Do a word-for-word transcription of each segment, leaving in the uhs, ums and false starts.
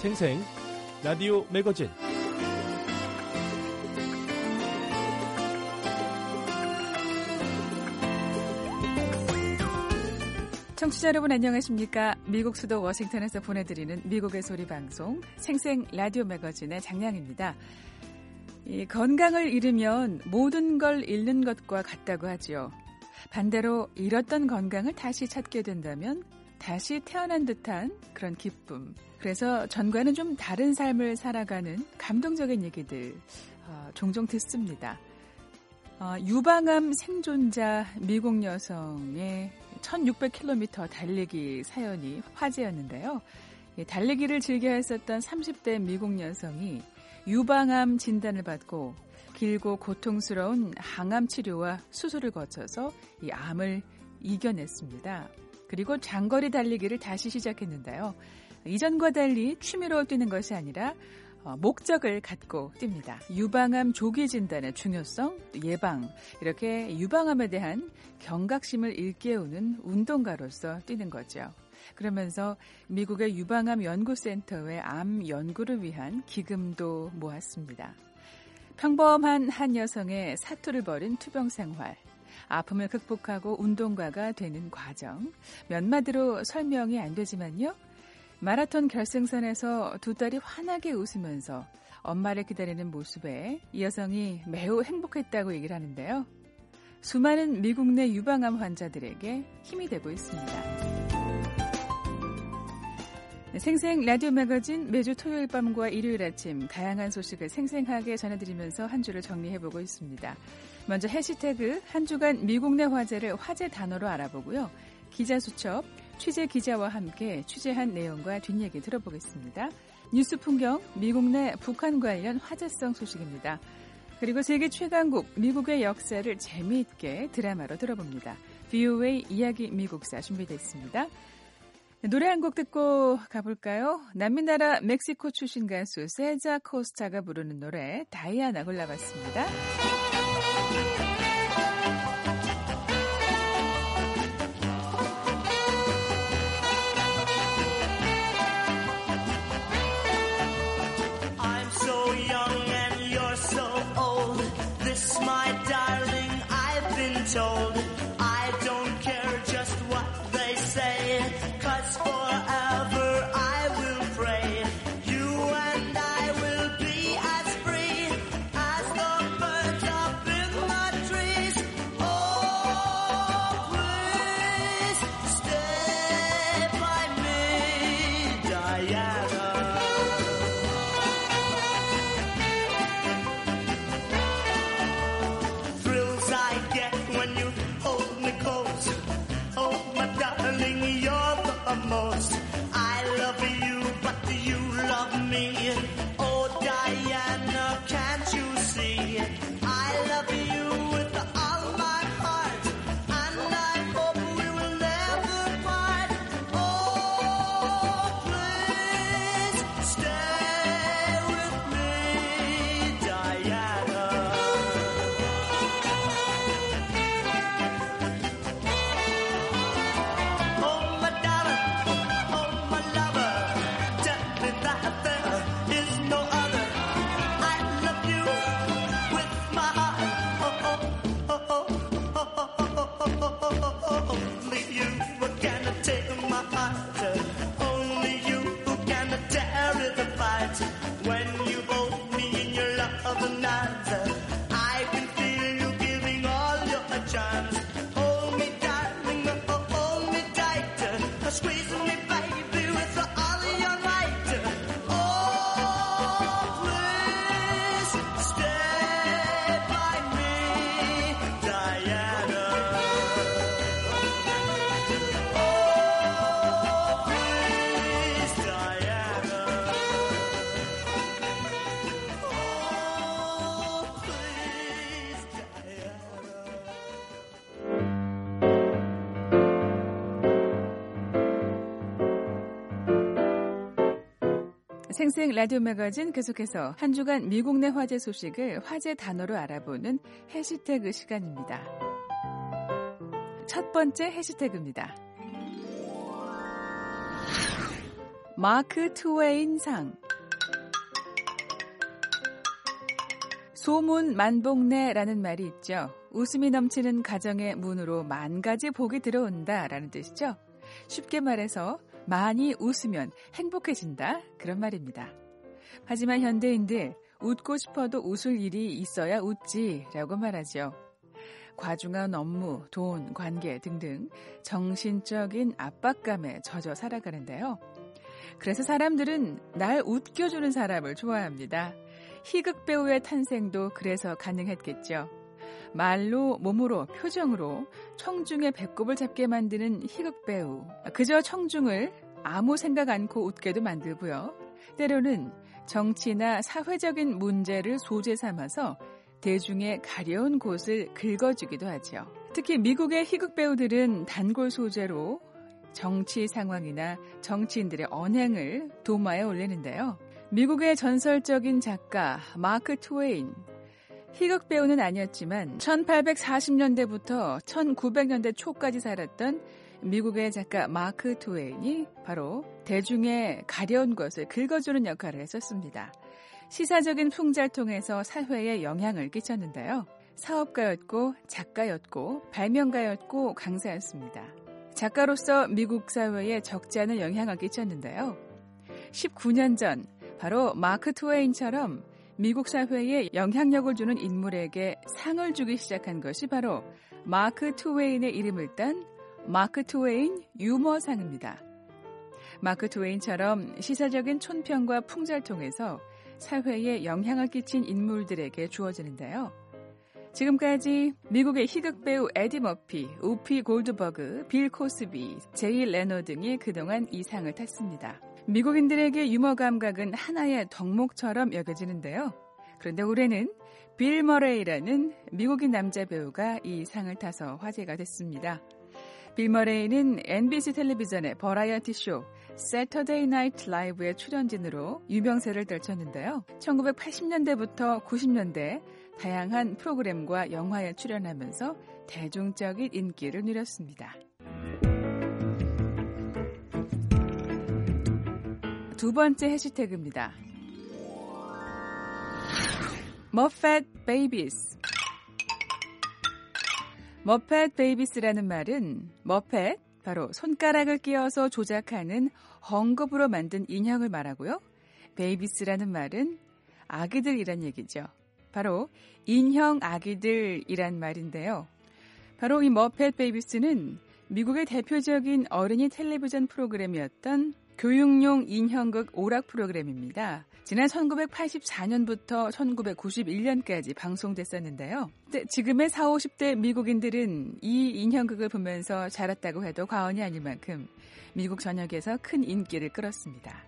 생생 라디오 매거진 청취자 여러분 안녕하십니까? 미국 수도 워싱턴에서 보내드리는 미국의 소리 방송 생생 라디오 매거진의 장량입니다. 이 건강을 잃으면 모든 걸 잃는 것과 같다고 하지요. 반대로 잃었던 건강을 다시 찾게 된다면 다시 태어난 듯한 그런 기쁨. 그래서 전과는 좀 다른 삶을 살아가는 감동적인 얘기들 어, 종종 듣습니다. 어, 유방암 생존자 미국 여성의 천육백 킬로미터 달리기 사연이 화제였는데요. 예, 달리기를 즐겨 했었던 삼십 대 미국 여성이 유방암 진단을 받고 길고 고통스러운 항암 치료와 수술을 거쳐서 이 암을 이겨냈습니다. 그리고 장거리 달리기를 다시 시작했는데요. 이전과 달리 취미로 뛰는 것이 아니라 어, 목적을 갖고 뜁니다. 유방암 조기 진단의 중요성, 예방, 이렇게 유방암에 대한 경각심을 일깨우는 운동가로서 뛰는 거죠. 그러면서 미국의 유방암 연구센터의 암 연구를 위한 기금도 모았습니다. 평범한 한 여성의 사투를 벌인 투병 생활, 아픔을 극복하고 운동가가 되는 과정, 몇 마디로 설명이 안 되지만요. 마라톤 결승선에서 두 딸이 환하게 웃으면서 엄마를 기다리는 모습에 이 여성이 매우 행복했다고 얘기를 하는데요. 수많은 미국 내 유방암 환자들에게 힘이 되고 있습니다. 생생 라디오 매거진 매주 토요일 밤과 일요일 아침 다양한 소식을 생생하게 전해드리면서 한 주를 정리해보고 있습니다. 먼저 해시태그 한 주간 미국 내 화제를 화제 단어로 알아보고요. 기자 수첩, 취재 기자와 함께 취재한 내용과 뒷얘기 들어보겠습니다. 뉴스 풍경, 미국 내 북한 관련 화제성 소식입니다. 그리고 세계 최강국 미국의 역사를 재미있게 드라마로 들어봅니다. 브이오에이 이야기 미국사 준비되어 있습니다. 노래 한 곡 듣고 가볼까요? 남미나라 멕시코 출신 가수 세자 코스타가 부르는 노래 다이아나 골라봤습니다. I'm so young and you're so old. This, my darling, I've been told. I don't care just what they say. Cause forever I will pray. You and I will be as free as the birds up in the trees. Oh, please stay by me, Diana. Thrills I get when you hold me close. Oh, my darling, you're the most. I love you, but do you love me? Oh, Diana, can't you see? I love you with all my heart, and I hope we will never part. Oh, please stay with me, Diana. Oh, my darling, oh, my lover, tell me that there is no other. I love you with my heart. Oh, oh, oh, oh, oh, oh, oh, oh, oh, oh. Only you who can take my heart. Only you who can tear it apart. When you hold me in your loving arms, I can feel you giving all your charms. Hold me, darling, oh, hold me tight. Squeeze me, baby, with all of your might. Oh, please stay by me, Diana. Oh, please, Diana. Oh, please, 생생 라디오 매거진 계속해서 한 주간 미국 내 화제 소식을 화제 단어로 알아보는 해시태그 시간입니다. 첫 번째 해시태그입니다. 마크 트웨인상. 소문 만복내라는 말이 있죠. 웃음이 넘치는 가정의 문으로 만 가지 복이 들어온다라는 뜻이죠. 쉽게 말해서 많이 웃으면 행복해진다 그런 말입니다. 하지만 현대인들 웃고 싶어도 웃을 일이 있어야 웃지라고 말하죠. 과중한 업무, 돈, 관계 등등 정신적인 압박감에 젖어 살아가는데요. 그래서 사람들은 날 웃겨주는 사람을 좋아합니다. 희극 배우의 탄생도 그래서 가능했겠죠. 말로, 몸으로, 표정으로 청중의 배꼽을 잡게 만드는 희극 배우. 그저 청중을 아무 생각 않고 웃게도 만들고요. 때로는 정치나 사회적인 문제를 소재 삼아서 대중의 가려운 곳을 긁어주기도 하죠. 특히 미국의 희극 배우들은 단골 소재로 정치 상황이나 정치인들의 언행을 도마에 올리는데요. 미국의 전설적인 작가 마크 트웨인, 희극 배우는 아니었지만 천팔백사십 년대부터 천구백 년대 초까지 살았던 미국의 작가 마크 트웨인이 바로 대중의 가려운 것을 긁어주는 역할을 했었습니다. 시사적인 풍자를 통해서 사회에 영향을 끼쳤는데요. 사업가였고 작가였고 발명가였고 강사였습니다. 작가로서 미국 사회에 적지 않은 영향을 끼쳤는데요. 십구 년 전 바로 마크 트웨인처럼 미국 사회에 영향력을 주는 인물에게 상을 주기 시작한 것이 바로 마크 트웨인의 이름을 딴 마크 트웨인 유머상입니다. 마크 트웨인처럼 시사적인 촌평과 풍자를 통해서 사회에 영향을 끼친 인물들에게 주어지는데요. 지금까지 미국의 희극 배우 에디 머피, 우피 골드버그, 빌 코스비, 제이 레노 등이 그동안 이 상을 탔습니다. 미국인들에게 유머 감각은 하나의 덕목처럼 여겨지는데요. 그런데 올해는 빌 머레이라는 미국인 남자 배우가 이 상을 타서 화제가 됐습니다. 빌 머레이는 엠비씨 텔레비전의 버라이어티 쇼 세터데이 나이트 라이브의 출연진으로 유명세를 떨쳤는데요. 천구백팔십 년대부터 구십 년대 다양한 프로그램과 영화에 출연하면서 대중적인 인기를 누렸습니다. 두 번째 해시태그입니다. 머펫 베이비스. 머펫 베이비스라는 말은 머펫, 바로 손가락을 끼워서 조작하는 헝겊으로 만든 인형을 말하고요. 베이비스라는 말은 아기들이란 얘기죠. 바로 인형 아기들이란 말인데요. 바로 이 머펫 베이비스는 미국의 대표적인 어린이 텔레비전 프로그램이었던 교육용 인형극 오락 프로그램입니다. 지난 천구백팔십사 년부터 천구백구십일 년까지 방송됐었는데요. 지금의 사십, 오십 대 미국인들은 이 인형극을 보면서 자랐다고 해도 과언이 아닐 만큼 미국 전역에서 큰 인기를 끌었습니다.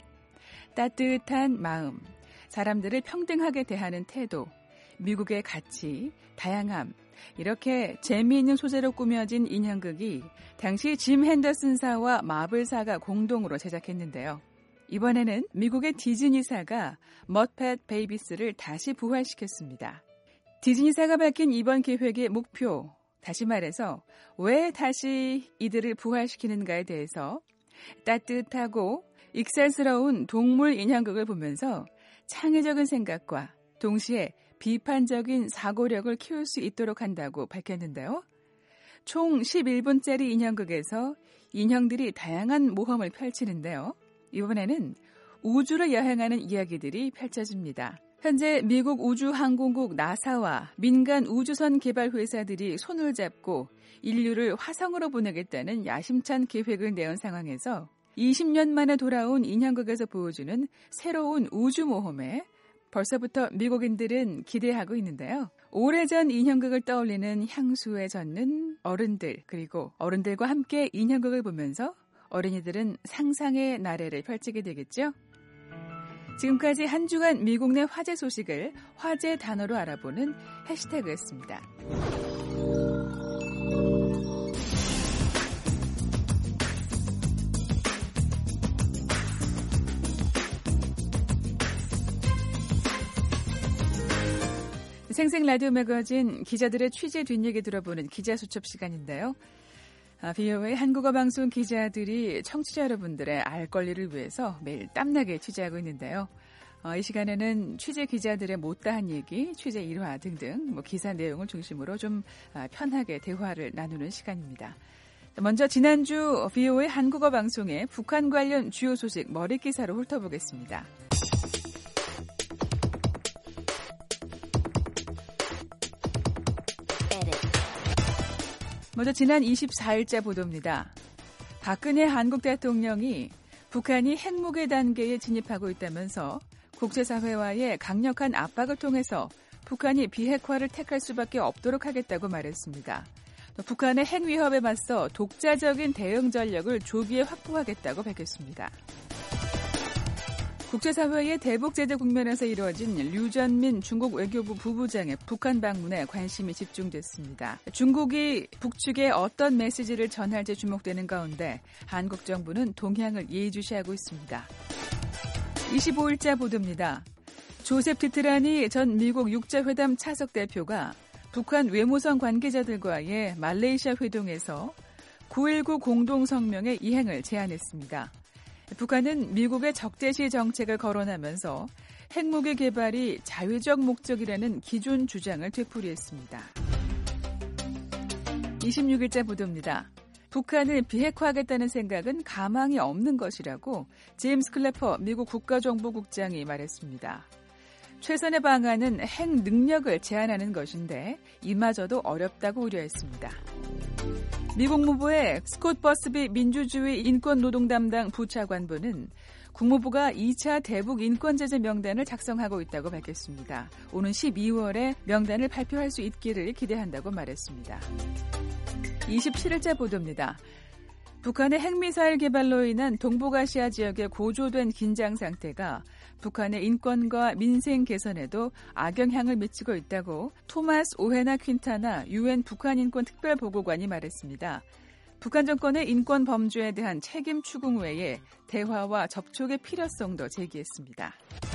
따뜻한 마음, 사람들을 평등하게 대하는 태도, 미국의 가치, 다양함, 이렇게 재미있는 소재로 꾸며진 인형극이 당시 짐 핸더슨사와 마블사가 공동으로 제작했는데요. 이번에는 미국의 디즈니사가 머펫 베이비스를 다시 부활시켰습니다. 디즈니사가 밝힌 이번 계획의 목표, 다시 말해서 왜 다시 이들을 부활시키는가에 대해서 따뜻하고 익살스러운 동물 인형극을 보면서 창의적인 생각과 동시에 비판적인 사고력을 키울 수 있도록 한다고 밝혔는데요. 총 십일 분짜리 인형극에서 인형들이 다양한 모험을 펼치는데요. 이번에는 우주를 여행하는 이야기들이 펼쳐집니다. 현재 미국 우주항공국 나사와 민간 우주선 개발 회사들이 손을 잡고 인류를 화성으로 보내겠다는 야심찬 계획을 내온 상황에서 이십 년 만에 돌아온 인형극에서 보여주는 새로운 우주 모험에 벌써부터 미국인들은 기대하고 있는데요. 오래전 인형극을 떠올리는 향수에 젖는 어른들, 그리고 어른들과 함께 인형극을 보면서 어린이들은 상상의 나래를 펼치게 되겠죠. 지금까지 한 주간 미국 내 화제 소식을 화제 단어로 알아보는 해시태그였습니다. 생생 라디오 매거진 기자들의 취재 뒷얘기 들어보는 기자수첩 시간인데요. 아, 비오에이 한국어 방송 기자들이 청취자 여러분들의 알 권리를 위해서 매일 땀나게 취재하고 있는데요. 어, 이 시간에는 취재 기자들의 못다한 얘기, 취재 일화 등등 뭐 기사 내용을 중심으로 좀 아, 편하게 대화를 나누는 시간입니다. 먼저 지난주 비오에이 한국어 방송의 북한 관련 주요 소식 머릿 기사로 훑어보겠습니다. 먼저 지난 이십사일자 보도입니다. 박근혜 한국 대통령이 북한이 핵무기 단계에 진입하고 있다면서 국제사회와의 강력한 압박을 통해서 북한이 비핵화를 택할 수밖에 없도록 하겠다고 말했습니다. 또 북한의 핵 위협에 맞서 독자적인 대응 전력을 조기에 확보하겠다고 밝혔습니다. 국제사회의 대북 제재 국면에서 이루어진 류전민 중국 외교부 부부장의 북한 방문에 관심이 집중됐습니다. 중국이 북측에 어떤 메시지를 전할지 주목되는 가운데 한국 정부는 동향을 예의주시하고 있습니다. 이십오일자 보도입니다. 조셉 티트라니 전 미국 육자회담 차석 대표가 북한 외무성 관계자들과의 말레이시아 회동에서 구일구 공동성명의 이행을 제안했습니다. 북한은 미국의 적대시 정책을 거론하면서 핵무기 개발이 자위적 목적이라는 기존 주장을 되풀이했습니다. 이십육일자 보도입니다. 북한을 비핵화하겠다는 생각은 가망이 없는 것이라고 제임스 클래퍼 미국 국가정보국장이 말했습니다. 최선의 방안은 핵 능력을 제한하는 것인데 이마저도 어렵다고 우려했습니다. 미국 무부의 스콧 버스비 민주주의 인권노동 담당 부차관보는 국무부가 이차 대북 인권제재 명단을 작성하고 있다고 밝혔습니다. 오는 십이월에 명단을 발표할 수 있기를 기대한다고 말했습니다. 이십칠일자 보도입니다. 북한의 핵미사일 개발로 인한 동북아시아 지역의 고조된 긴장 상태가 북한의 인권과 민생 개선에도 악영향을 미치고 있다고 토마스 오헤나 퀸타나 유엔 북한인권 특별보고관이 말했습니다. 북한 정권의 인권 범죄에 대한 책임 추궁 외에 대화와 접촉의 필요성도 제기했습니다.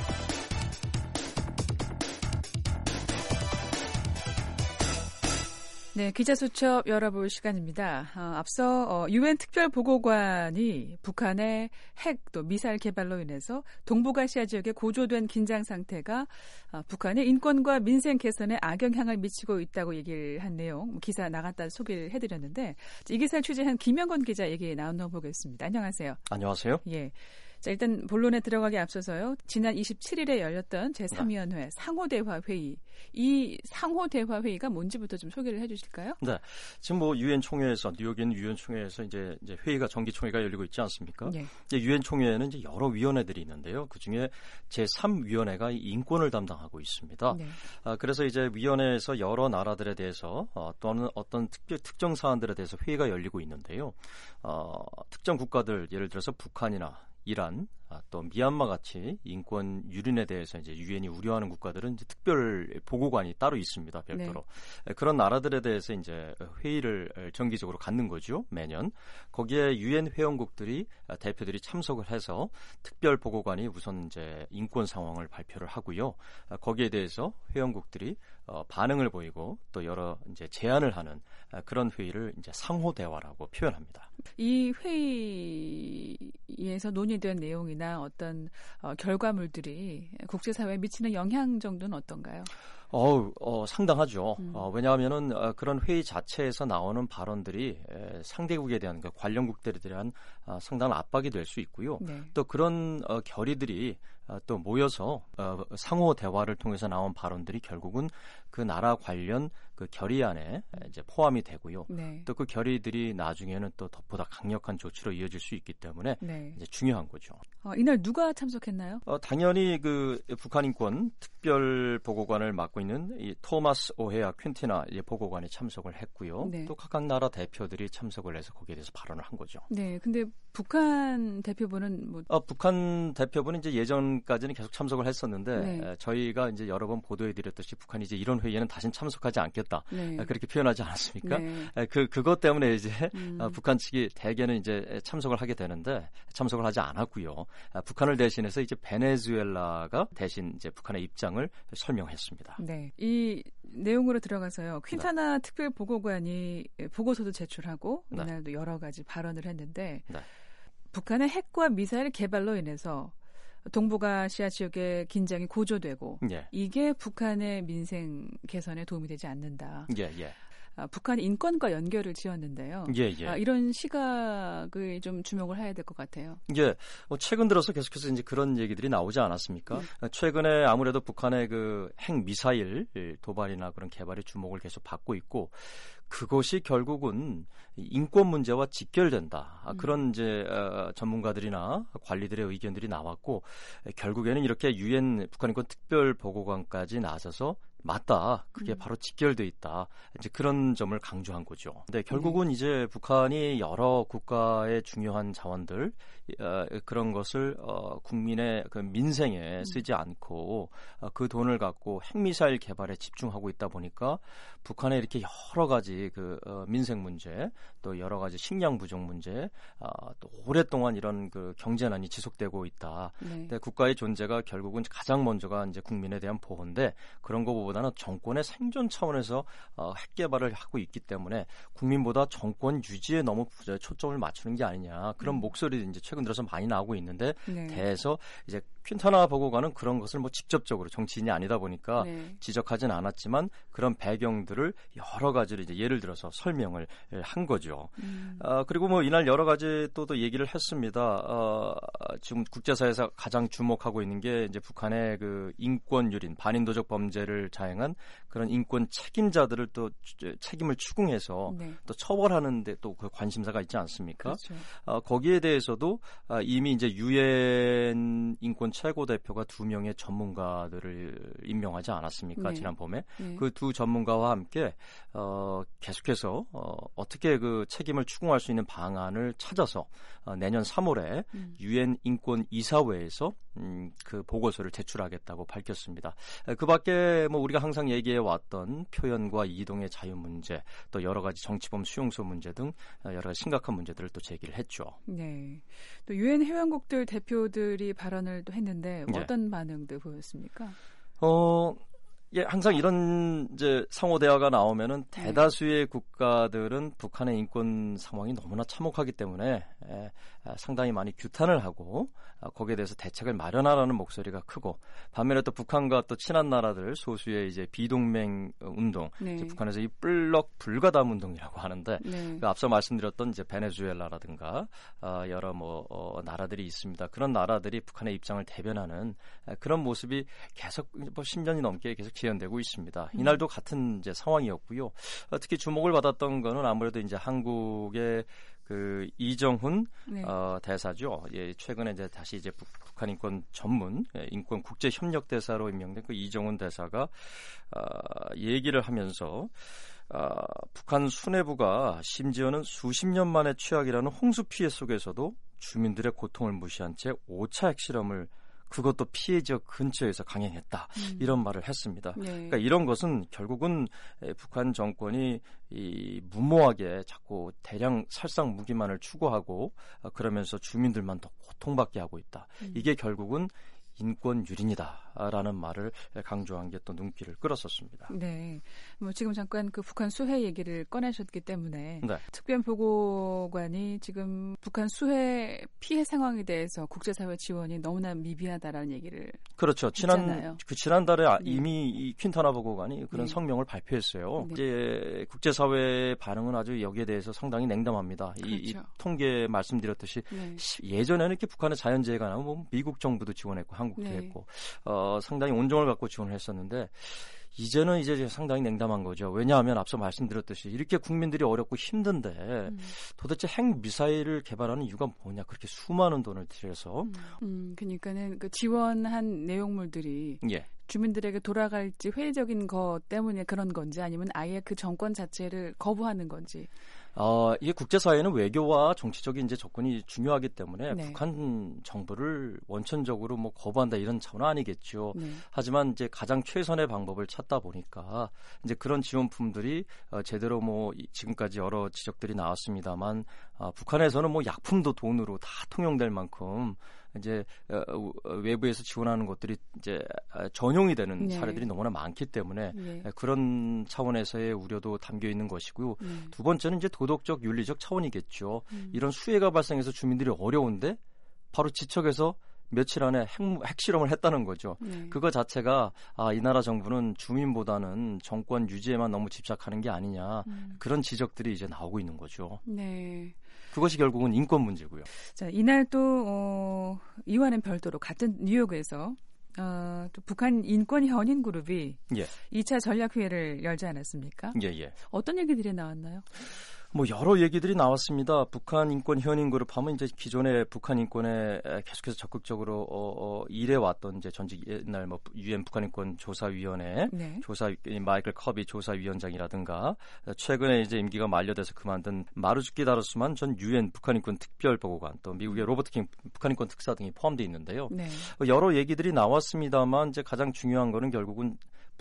네, 기자수첩 열어볼 시간입니다. 어, 앞서 어, 유엔 특별보고관이 북한의 핵 또 미사일 개발로 인해서 동북아시아 지역의 고조된 긴장 상태가 어, 북한의 인권과 민생 개선에 악영향을 미치고 있다고 얘기를 한 내용 기사 나갔다 소개를 해드렸는데 이 기사를 취재한 김영건 기자 얘기 나눠보겠습니다. 안녕하세요. 안녕하세요. 예. 자, 일단 본론에 들어가기 앞서서요. 지난 이십칠일에 열렸던 제삼위원회 상호대화 회의. 이 상호대화 회의가 뭔지부터 좀 소개를 해 주실까요? 네. 지금 뭐 유엔 총회에서 뉴욕에 있는 유엔 총회에서 이제 이제 회의가 정기 총회가 열리고 있지 않습니까? 네. 이제 유엔 총회에는 이제 여러 위원회들이 있는데요. 그중에 제삼위원회가 인권을 담당하고 있습니다. 네. 아, 그래서 이제 위원회에서 여러 나라들에 대해서 어, 또는 어떤 특별 특정 사안들에 대해서 회의가 열리고 있는데요. 어, 특정 국가들 예를 들어서 북한이나 이란, 또 미얀마 같이 인권 유린에 대해서 이제 유엔이 우려하는 국가들은 이제 특별 보고관이 따로 있습니다. 별도로. 네. 그런 나라들에 대해서 이제 회의를 정기적으로 갖는 거죠. 매년. 거기에 유엔 회원국들이 대표들이 참석을 해서 특별 보고관이 우선 이제 인권 상황을 발표를 하고요. 거기에 대해서 회원국들이 반응을 보이고 또 여러 이제 제안을 하는 그런 회의를 이제 상호 대화라고 표현합니다. 이 회의에서 논의된 내용이나 어떤 어, 결과물들이 국제사회에 미치는 영향 정도는 어떤가요? 어, 어 상당하죠. 음. 어, 왜냐하면은 어, 그런 회의 자체에서 나오는 발언들이 에, 상대국에 대한 그 관련국들에 대한 어, 상당한 압박이 될 수 있고요. 네. 또 그런 어, 결의들이 어, 또 모여서 어, 상호 대화를 통해서 나온 발언들이 결국은 그 나라 관련 그 결의안에 이제 포함이 되고요. 네. 또 그 결의들이 나중에는 또 보다 강력한 조치로 이어질 수 있기 때문에 네. 이제 중요한 거죠. 어, 이날 누가 참석했나요? 어, 당연히 그 북한 인권 특별 보고관을 맡고 있는 이 토마스 오헤아 퀸티나 보고관이 참석을 했고요. 네. 또 각각 나라 대표들이 참석을 해서 거기에 대해서 발언을 한 거죠. 네, 근데 북한 대표부는 뭐 어, 북한 대표부는 이제 예전 전까지는 계속 참석을 했었는데 네. 에, 저희가 이제 여러 번 보도해드렸듯이 북한이 이제 이런 회의에는 다시는 참석하지 않겠다 네. 에, 그렇게 표현하지 않았습니까? 네. 에, 그 그것 때문에 이제 음. 어, 북한 측이 대개는 이제 참석을 하게 되는데 참석을 하지 않았고요. 아, 북한을 대신해서 이제 베네수엘라가 대신 이제 북한의 입장을 설명했습니다. 네, 이 내용으로 들어가서요. 퀸타나 네. 특별보고관이 보고서도 제출하고 네. 이날도 여러 가지 발언을 했는데 네. 북한의 핵과 미사일 개발로 인해서 동북아시아 지역의 긴장이 고조되고 예. 이게 북한의 민생 개선에 도움이 되지 않는다. 예, 예. 아, 북한 인권과 연결을 지었는데요. 예, 예. 아, 이런 시각을 좀 주목을 해야 될 것 같아요. 예, 어, 최근 들어서 계속해서 이제 그런 얘기들이 나오지 않았습니까? 네. 최근에 아무래도 북한의 그 핵 미사일 도발이나 그런 개발이 주목을 계속 받고 있고 그것이 결국은 인권 문제와 직결된다. 음. 그런 이제 어, 전문가들이나 관리들의 의견들이 나왔고 결국에는 이렇게 유엔 북한 인권 특별 보고관까지 나서서 맞다. 그게 음. 바로 직결돼 있다. 이제 그런 점을 강조한 거죠. 근데 결국은 네. 이제 북한이 여러 국가의 중요한 자원들 어, 그런 것을 어, 국민의 그 민생에 쓰지 음. 않고 어, 그 돈을 갖고 핵미사일 개발에 집중하고 있다 보니까 북한에 이렇게 여러 가지 그 어, 민생 문제 또 여러 가지 식량 부족 문제 어, 또 오랫동안 이런 그 경제난이 지속되고 있다. 네. 근데 국가의 존재가 결국은 가장 먼저가 이제 국민에 대한 보호인데 그런 거보다 보다는 정권의 생존 차원에서 어, 핵 개발을 하고 있기 때문에 국민보다 정권 유지에 너무 초점을 맞추는 게 아니냐 그런 음. 목소리도 이제 최근 들어서 많이 나오고 있는데 네. 대해서 이제 퀸타나 보고관은 그런 것을 뭐 직접적으로 정치인이 아니다 보니까 네. 지적하진 않았지만 그런 배경들을 여러 가지로 이제 예를 들어서 설명을 한 거죠. 음. 어, 그리고 뭐 이날 여러 가지 또 또 얘기를 했습니다. 어, 지금 국제사회에서 가장 주목하고 있는 게 이제 북한의 그 인권 유린 반인도적 범죄를 자행한 그런 인권 책임자들을 또 책임을 추궁해서 네. 또 처벌하는데 또 그 관심사가 있지 않습니까? 그렇죠. 어, 거기에 대해서도 어, 이미 이제 유엔 인권 최고 대표가 두 명의 전문가들을 임명하지 않았습니까? 네. 지난 봄에 네. 그 두 전문가와 함께 어, 계속해서 어, 어떻게 그 책임을 추궁할 수 있는 방안을 찾아서 어, 내년 삼월에 음. 유엔 인권 이사회에서 음, 그 보고서를 제출하겠다고 밝혔습니다. 그 밖에 뭐 우리가 항상 얘기해 왔던 표현과 이동의 자유 문제, 또 여러 가지 정치범 수용소 문제 등 여러 가지 심각한 문제들을 또 제기를 했죠. 네. 또 유엔 회원국들 대표들이 발언을 또 했는데 네. 어떤 반응들 보였습니까? 어. 예, 항상 이런 이제 상호 대화가 나오면은 대다수의 네. 국가들은 북한의 인권 상황이 너무나 참혹하기 때문에 예, 상당히 많이 규탄을 하고 아, 거기에 대해서 대책을 마련하라는 목소리가 크고 반면에 또 북한과 또 친한 나라들 소수의 이제 비동맹 운동, 네. 이제 북한에서 이 블록 불가담 운동이라고 하는데 네. 그 앞서 말씀드렸던 이제 베네수엘라라든가 아, 여러 뭐 어, 나라들이 있습니다. 그런 나라들이 북한의 입장을 대변하는 아, 그런 모습이 계속 뭐 십 년이 넘게 계속 지연되고 있습니다. 음. 이날도 같은 이제 상황이었고요. 어, 특히 주목을 받았던 거는 아무래도 이제 한국의 그 이정훈 네. 어, 대사죠. 예, 최근에 이제 다시 이제 북, 북한 인권 전문 예, 인권 국제 협력 대사로 임명된 그 이정훈 대사가 어, 얘기를 하면서 어, 북한 수뇌부가 심지어는 수십 년 만의 최악이라는 홍수 피해 속에서도 주민들의 고통을 무시한 채 오 차 핵실험을 그것도 피해 지역 근처에서 강행했다. 음. 이런 말을 했습니다. 네. 그러니까 이런 것은 결국은 북한 정권이 이 무모하게 자꾸 대량 살상 무기만을 추구하고 그러면서 주민들만 더 고통받게 하고 있다. 음. 이게 결국은 인권 유린이다라는 말을 강조한 게 또 눈길을 끌었었습니다. 네, 뭐 지금 잠깐 그 북한 수해 얘기를 꺼내셨기 때문에 네. 특별보고관이 지금 북한 수해 피해 상황에 대해서 국제사회 지원이 너무나 미비하다라는 얘기를 그렇죠. 지난 했잖아요. 그 지난달에 네. 이미 이 퀸타나 보고관이 그런 네. 성명을 발표했어요. 네. 이제 국제사회의 반응은 아주 여기에 대해서 상당히 냉담합니다. 그렇죠. 이, 이 통계 말씀드렸듯이 네. 예전에는 이렇게 북한의 자연재해가 나면 뭐 미국 정부도 지원했고 한국도 네. 했고 어, 상당히 온정을 갖고 지원을 했었는데 이제는 이제 상당히 냉담한 거죠. 왜냐하면 앞서 말씀드렸듯이 이렇게 국민들이 어렵고 힘든데 음. 도대체 핵 미사일을 개발하는 이유가 뭐냐? 그렇게 수많은 돈을 들여서. 음, 음 그러니까는 그 지원한 내용물들이 예. 주민들에게 돌아갈지 회의적인 것 때문에 그런 건지 아니면 아예 그 정권 자체를 거부하는 건지. 어, 이게 국제사회는 외교와 정치적인 이제 접근이 중요하기 때문에 네. 북한 정부를 원천적으로 뭐 거부한다 이런 차원은 아니겠죠. 네. 하지만 이제 가장 최선의 방법을 찾다 보니까 이제 그런 지원품들이 어, 제대로 뭐 이- 지금까지 여러 지적들이 나왔습니다만 아, 북한에서는 뭐 약품도 돈으로 다 통용될 만큼 이제 어, 어, 외부에서 지원하는 것들이 이제 아, 전용이 되는 네. 사례들이 너무나 많기 때문에 네. 그런 차원에서의 우려도 담겨 있는 것이고요. 네. 두 번째는 이제 도덕적 윤리적 차원이겠죠. 음. 이런 수해가 발생해서 주민들이 어려운데 바로 지척에서 며칠 안에 핵, 핵실험을 했다는 거죠. 네. 그거 자체가 아, 이 나라 정부는 주민보다는 정권 유지에만 너무 집착하는 게 아니냐. 음. 그런 지적들이 이제 나오고 있는 거죠. 네. 그것이 결국은 인권 문제고요. 자, 이날 또 어, 이와는 별도로 같은 뉴욕에서 어, 또 북한 인권 현인 그룹이 예. 이 차 전략회의를 열지 않았습니까? 예, 예. 어떤 얘기들이 나왔나요? 뭐 여러 얘기들이 나왔습니다. 북한 인권 현인 그룹 하면 이제 기존에 북한 인권에 계속해서 적극적으로 어, 어, 일해왔던 이제 전직 옛날 뭐 유엔 북한 인권 조사위원회 네. 조사 마이클 커비 조사위원장이라든가 최근에 이제 임기가 만료돼서 그만둔 마루즈키 다르스만 전 유엔 북한 인권 특별 보고관 또 미국의 로버트 킹 북한 인권 특사 등이 포함되어 있는데요. 네. 여러 얘기들이 나왔습니다만 이제 가장 중요한 거는 결국은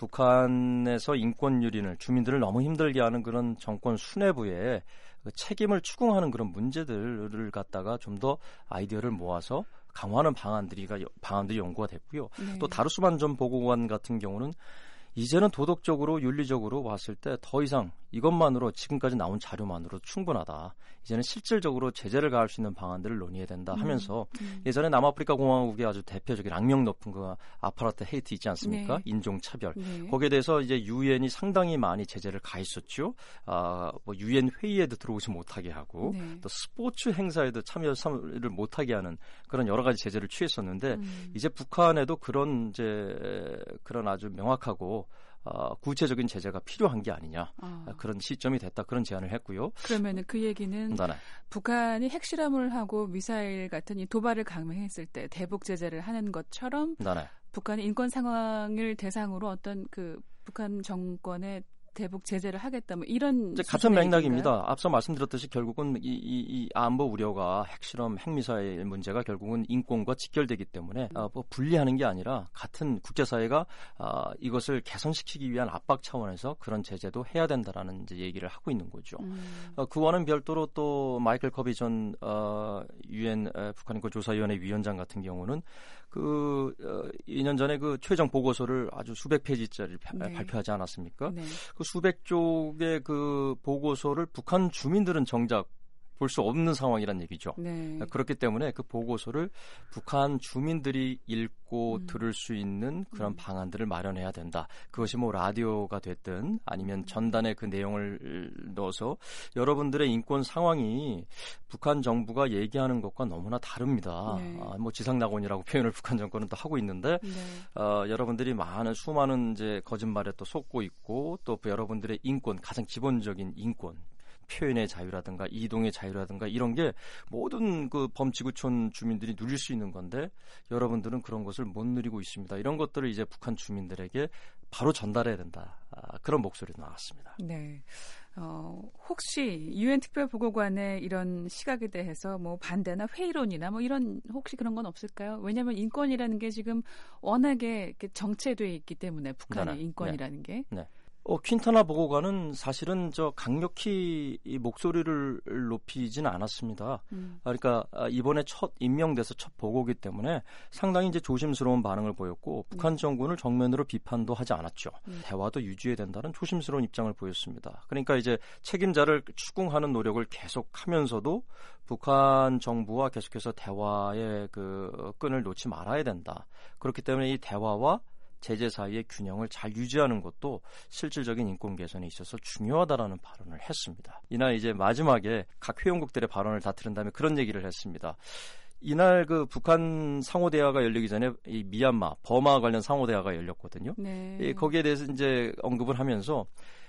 북한에서 인권 유린을 주민들을 너무 힘들게 하는 그런 정권 수뇌부에 그 책임을 추궁하는 그런 문제들을 갖다가 좀 더 아이디어를 모아서 강화하는 방안들이 방안들이 연구가 됐고요. 네. 또 다루스만 전 보고관 같은 경우는 이제는 도덕적으로 윤리적으로 봤을 때 더 이상 이것만으로 지금까지 나온 자료만으로 충분하다. 이제는 실질적으로 제재를 가할 수 있는 방안들을 논의해야 된다 하면서 음, 음. 예전에 남아프리카 공화국의 아주 대표적인 악명 높은 그 아파르트 헤이트 있지 않습니까? 네. 인종차별. 네. 거기에 대해서 이제 유엔이 상당히 많이 제재를 가했었죠. 아, 뭐 유엔 회의에도 들어오지 못하게 하고 네. 또 스포츠 행사에도 참여를 못하게 하는 그런 여러 가지 제재를 취했었는데 음. 이제 북한에도 그런 이제 그런 아주 명확하고 어, 구체적인 제재가 필요한 게 아니냐 아. 그런 시점이 됐다 그런 제안을 했고요. 그러면은 그 얘기는 네. 북한이 핵실험을 하고 미사일 같은 이 도발을 강행했을 때 대북 제재를 하는 것처럼 네. 북한의 인권 상황을 대상으로 어떤 그 북한 정권의 대북 제재를 하겠다 뭐 이런 이제 같은 수준의 맥락입니다. 얘기인가요? 앞서 말씀드렸듯이 결국은 이, 이, 이 안보 우려가 핵실험, 핵미사일 문제가 결국은 인권과 직결되기 때문에 어, 뭐 분리하는 게 아니라 같은 국제사회가 어, 이것을 개선시키기 위한 압박 차원에서 그런 제재도 해야 된다라는 이제 얘기를 하고 있는 거죠. 음. 어, 그와는 별도로 또 마이클 커비 전 어, 유엔 북한인권조사위원회 위원장 같은 경우는 그 어, 이 년 전에 그 최종 보고서를 아주 수백 페이지짜리 네. 발표하지 않았습니까? 네. 그 수백 쪽의 그 보고서를 북한 주민들은 정작 볼 수 없는 상황이란 얘기죠. 네. 그렇기 때문에 그 보고서를 북한 주민들이 읽고 음. 들을 수 있는 그런 음. 방안들을 마련해야 된다. 그것이 뭐 라디오가 됐든 아니면 전단에 그 내용을 넣어서 여러분들의 인권 상황이 북한 정부가 얘기하는 것과 너무나 다릅니다. 네. 아, 뭐 지상낙원이라고 표현을 북한 정권은 또 하고 있는데 네. 어, 여러분들이 많은 수많은 이제 거짓말에 또 속고 있고 또 여러분들의 인권 가장 기본적인 인권 표현의 자유라든가 이동의 자유라든가 이런 게 모든 그 범지구촌 주민들이 누릴 수 있는 건데 여러분들은 그런 것을 못 누리고 있습니다. 이런 것들을 이제 북한 주민들에게 바로 전달해야 된다. 아, 그런 목소리도 나왔습니다. 네. 어, 혹시 유엔 특별보고관의 이런 시각에 대해서 뭐 반대나 회의론이나 뭐 이런 혹시 그런 건 없을까요? 왜냐하면 인권이라는 게 지금 워낙에 이렇게 정체돼 있기 때문에 북한의 네, 인권이라는 게. 네. 어, 퀸타나 보고관은 사실은 저 강력히 이 목소리를 높이지는 않았습니다. 음. 그러니까 이번에 첫 임명돼서 첫 보고기 때문에 상당히 이제 조심스러운 반응을 보였고 북한 정권을 정면으로 비판도 하지 않았죠. 음. 대화도 유지해야 된다는 조심스러운 입장을 보였습니다. 그러니까 이제 책임자를 추궁하는 노력을 계속하면서도 북한 정부와 계속해서 대화의 그 끈을 놓지 말아야 된다. 그렇기 때문에 이 대화와 제재 사이의 균형을 잘 유지하는 것도 실질적인 인권 개선에 있어서 중요하다라는 발언을 했습니다. 이날 이제 마지막에 각 회원국들의 발언을 다 들은 다음에 그런 얘기를 했습니다. 이날 그 북한 상호대화가 열리기 전에 이 미얀마, 버마 관련 상호대화가 열렸거든요. 네. 이 거기에 대해서 이제 언급을 하면서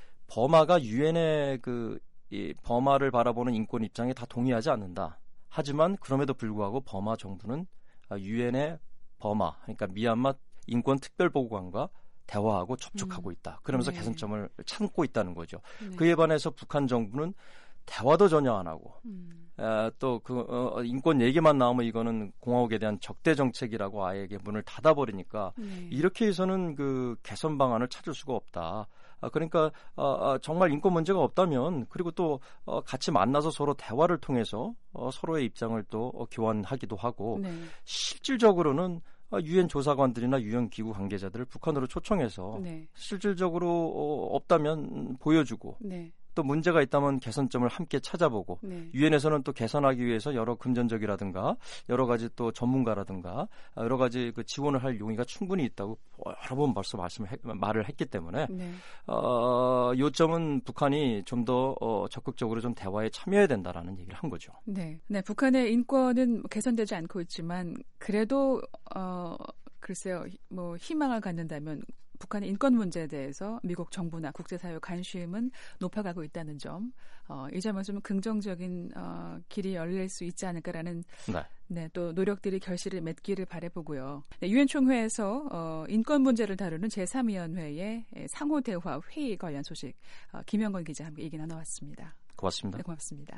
버마가 유엔의 그 이 버마를 바라보는 인권 입장에 다 동의하지 않는다. 하지만 그럼에도 불구하고 버마 정부는 유엔의 버마, 그러니까 미얀마 인권 특별보고관과 대화하고 접촉하고 있다. 그러면서 네. 개선점을 찾고 있다는 거죠. 네. 그에 반해서 북한 정부는 대화도 전혀 안 하고 음. 또 그 어, 인권 얘기만 나오면 이거는 공화국에 대한 적대 정책이라고 아예 문을 닫아버리니까 네. 이렇게 해서는 그 개선 방안을 찾을 수가 없다. 아, 그러니까 아, 아, 정말 인권 문제가 없다면 그리고 또 어, 같이 만나서 서로 대화를 통해서 어, 서로의 입장을 또 어, 교환하기도 하고 네. 실질적으로는 유엔 조사관들이나 유엔 기구 관계자들을 북한으로 초청해서 네. 실질적으로 어, 없다면 보여주고 네. 또 문제가 있다면 개선점을 함께 찾아보고 네. 유엔에서는 또 개선하기 위해서 여러 금전적이라든가 여러 가지 또 전문가라든가 여러 가지 그 지원을 할 용의가 충분히 있다고 여러 번 벌써 말씀 말을 했기 때문에 네. 어, 요점은 북한이 좀 더 어, 적극적으로 좀 대화에 참여해야 된다라는 얘기를 한 거죠. 네. 네. 북한의 인권은 개선되지 않고 있지만 그래도 어, 글쎄요, 뭐 희망을 갖는다면. 북한의 인권 문제에 대해서 미국 정부나 국제사회 관심은 높아가고 있다는 점, 어, 이 점은 좀 긍정적인 어, 길이 열릴 수 있지 않을까라는 네. 네, 또 노력들이 결실을 맺기를 바라보고요. 네, 유엔 총회에서 어, 인권 문제를 다루는 제삼 위원회의 상호 대화 회의 관련 소식 어, 김영건 기자 함께 얘기 나눠왔습니다. 고맙습니다. 네, 고맙습니다.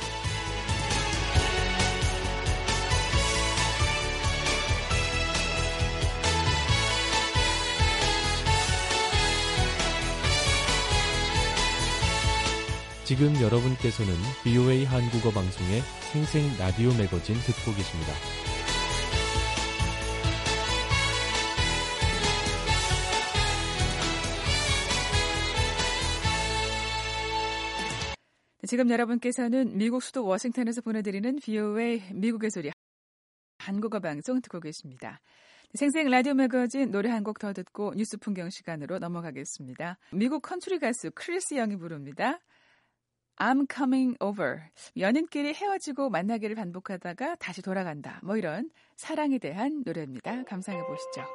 지금 여러분께서는 브이오에이 한국어 방송의 생생 라디오 매거진 듣고 계십니다. 지금 여러분께서는 미국 수도 워싱턴에서 보내드리는 브이오에이 미국의 소리 한국어 방송 듣고 계십니다. 생생 라디오 매거진 노래 한 곡 더 듣고 뉴스 풍경 시간으로 넘어가겠습니다. 미국 컨트리 가수 크리스 영이 부릅니다. I'm coming over. 연인끼리 헤어지고 만나기를 반복하다가 다시 돌아간다. 뭐 이런 사랑에 대한 노래입니다. 감상해 보시죠.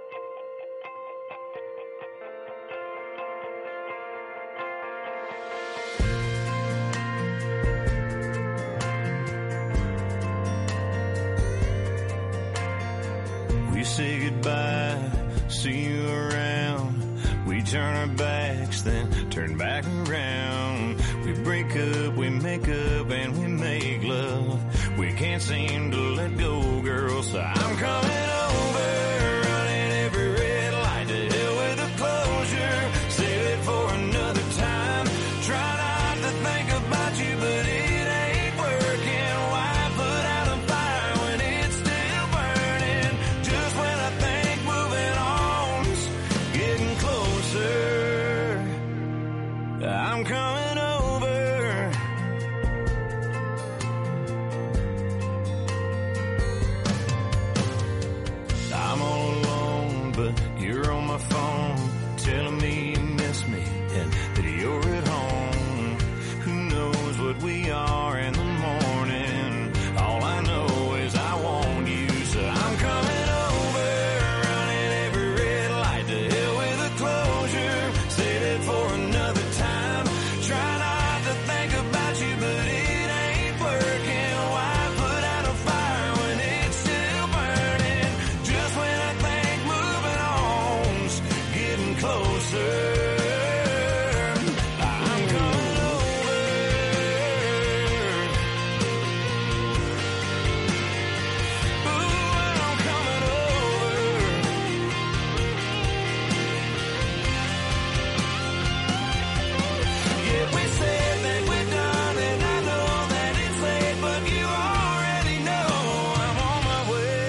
We say goodbye, see you around. We turn our backs, then turn back around. We break up, we make up, and we make love. We can't seem to let go, girl, so I'm coming over, running every red light to hell with the closure. Save it for another time. Try not to think about you, but it ain't working. Why put out a fire when it's still burning? Just when I think moving on's getting closer, I'm coming over. I'm all alone, but you're on my phone, telling me you miss me and that you're at home. Who knows what we are in the morning? All I know is I want you, so I'm coming over, running every red light to hell with a closure. Save it for another time. Try not to think about you, but it ain't working. Why put out a fire when it's still burning? Just when I think moving on's getting closer, I'm coming over. Ooh, I'm coming over. Yeah, we said that we're done, and I know that it's late, but you already know I'm on my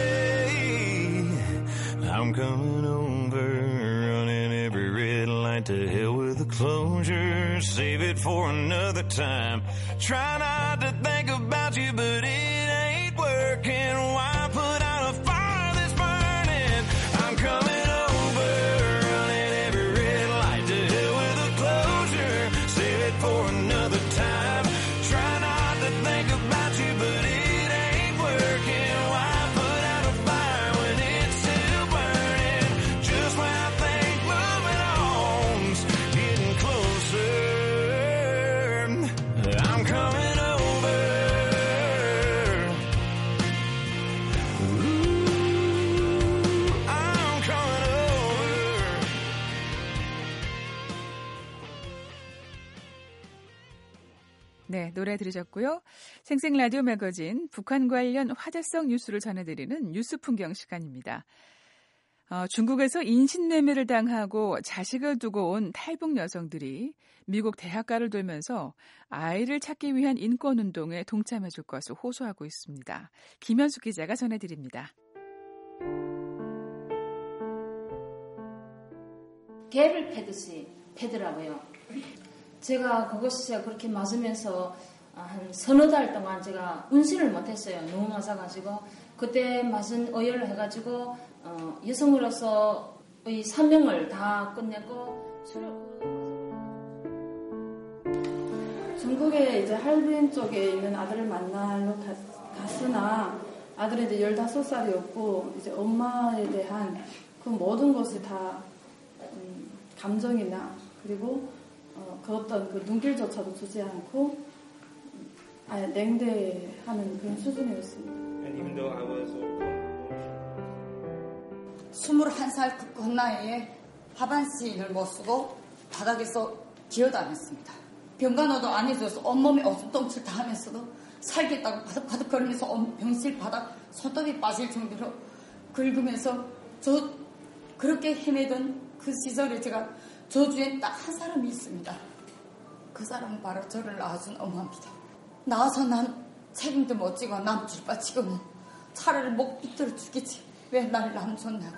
way. I'm coming over, running every red light to hell with the closure. Save it for another time. Try not to think about you, but it ain't working. Why put out a fire that's burning? I'm coming over, running every red light to hell with a closure. Save it for another time. Try not to think about you, but it ain't working. Why put out a fire when it's still burning? Just when I think moving on's getting closer, I'm coming over. Ooh, I'm coming over. 네, 노래 들으셨고요. 생생 라디오 매거진 북한 관련 화제성 뉴스를 전해드리는 뉴스 풍경 시간입니다. 어, 중국에서 인신매매를 당하고 자식을 두고 온 탈북 여성들이 미국 대학가를 돌면서 아이를 찾기 위한 인권운동에 동참해줄 것을 호소하고 있습니다. 김현숙 기자가 전해드립니다. 개를 패듯이 패더라고요. 제가 그것이 그렇게 맞으면서 한 서너 달 동안 제가 운신을 못했어요. 너무 맞아가지고 그때 맞은 의열을 해가지고 어, 여성으로서의 사명을 다 끝냈고 중국에 이제 할빈 쪽에 있는 아들을 만나러 가, 갔으나 아들이 이제 열다섯 살이었고 이제 엄마에 대한 그 모든 것이 다 음, 감정이나 그리고 어, 그 어떤 그 눈길조차도 주지 않고 음, 아예 냉대하는 그런 수준이었습니다. 스물한 살 그 겉나이에 하반신을 못 쓰고 바닥에서 기어다녔습니다. 병간호도 안 해줘서 온몸에 어수똥칠 다 하면서도 살겠다고 바득바득 거리면서 병실 바닥 손톱이 빠질 정도로 긁으면서 저 그렇게 헤매던 그 시절에 제가 저 주위엔 딱 한 사람이 있습니다. 그 사람은 바로 저를 낳아준 엄마입니다. 낳아서 난 책임도 못 지고 남줄 바치고는 차라리 목 비틀어 죽겠지. 왜 나를 남줬냐고.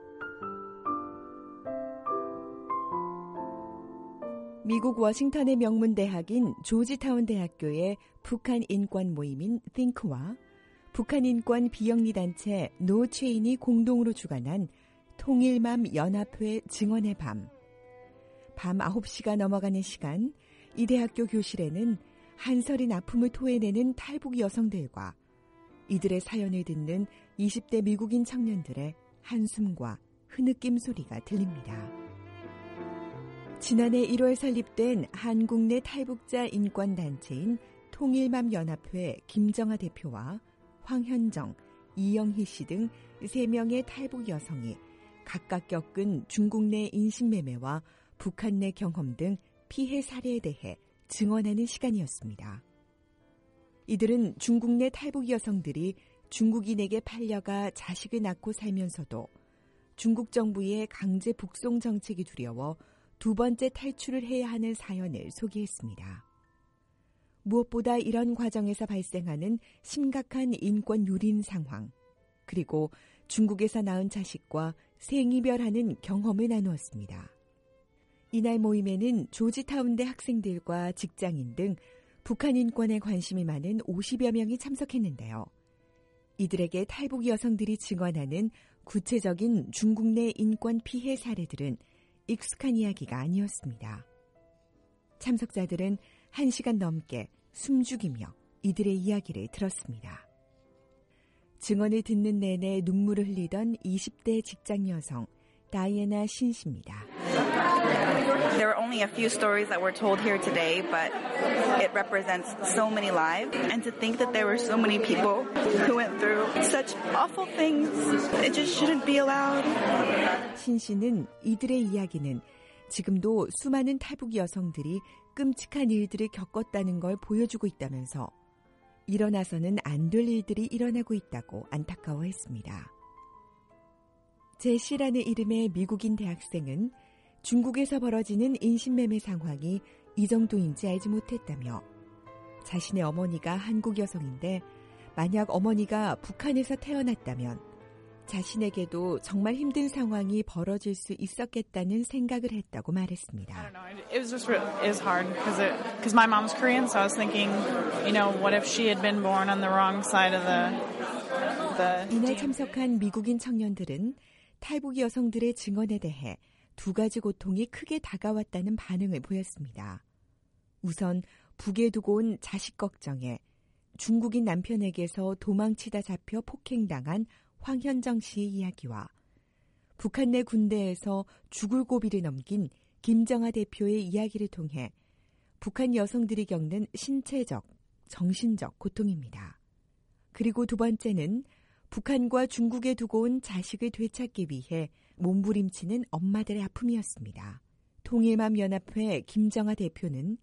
미국 워싱턴의 명문 대학인 조지타운 대학교의 북한 인권 모임인 think와 북한 인권 비영리 단체 노체인이 공동으로 주관한 통일맘 연합회 증언의 밤. 밤 아홉 시가 넘어가는 시간, 이 대학교 교실에는 한서린 아픔을 토해내는 탈북 여성들과 이들의 사연을 듣는 이십 대 미국인 청년들의 한숨과 흐느낌 소리가 들립니다. 지난해 일월 설립된 한국 내 탈북자 인권단체인 통일맘연합회 김정아 대표와 황현정, 이영희 씨 등 세 명의 탈북 여성이 각각 겪은 중국 내 인신매매와 북한 내 경험 등 피해 사례에 대해 증언하는 시간이었습니다. 이들은 중국 내 탈북 여성들이 중국인에게 팔려가 자식을 낳고 살면서도 중국 정부의 강제 북송 정책이 두려워 두 번째 탈출을 해야 하는 사연을 소개했습니다. 무엇보다 이런 과정에서 발생하는 심각한 인권 유린 상황, 그리고 중국에서 낳은 자식과 생이별하는 경험을 나누었습니다. 이날 모임에는 조지타운대 학생들과 직장인 등 북한 인권에 관심이 많은 오십여 명이 참석했는데요. 이들에게 탈북 여성들이 증언하는 구체적인 중국 내 인권 피해 사례들은 익숙한 이야기가 아니었습니다. 참석자들은 한 시간 넘게 숨죽이며 이들의 이야기를 들었습니다. 증언을 듣는 내내 눈물을 흘리던 이십 대 직장 여성 다이애나 신 씨입니다. There were only a few stories that were told here today, but it represents so many lives. And to think that there were so many people who went through such awful things, it just shouldn't be allowed. 신 씨는 이들의 이야기는 지금도 수많은 탈북 여성들이 끔찍한 일들을 겪었다는 걸 보여주고 있다면서 일어나서는 안 될 일들이 일어나고 있다고 안타까워했습니다. 제시라는 이름의 미국인 대학생은 중국에서 벌어지는 인신매매 상황이 이 정도인지 알지 못했다며 자신의 어머니가 한국 여성인데 만약 어머니가 북한에서 태어났다면 자신에게도 정말 힘든 상황이 벌어질 수 있었겠다는 생각을 했다고 말했습니다. I don't know. It was just really, it was hard because it because my mom's Korean, so I was thinking, you know, what if she had been born on the wrong side of the the. 이날 참석한 미국인 청년들은 탈북 여성들의 증언에 대해 두 가지 고통이 크게 다가왔다는 반응을 보였습니다. 우선 북에 두고 온 자식 걱정에 중국인 남편에게서 도망치다 잡혀 폭행당한 황현정 씨의 이야기와 북한 내 군대에서 죽을 고비를 넘긴 김정아 대표의 이야기를 통해 북한 여성들이 겪는 신체적, 정신적 고통입니다. 그리고 두 번째는 북한과 중국에 두고 온 자식을 되찾기 위해 몸부림치는 엄마들의 아픔이었습니다. 통일맘 연합회 김정아 대표는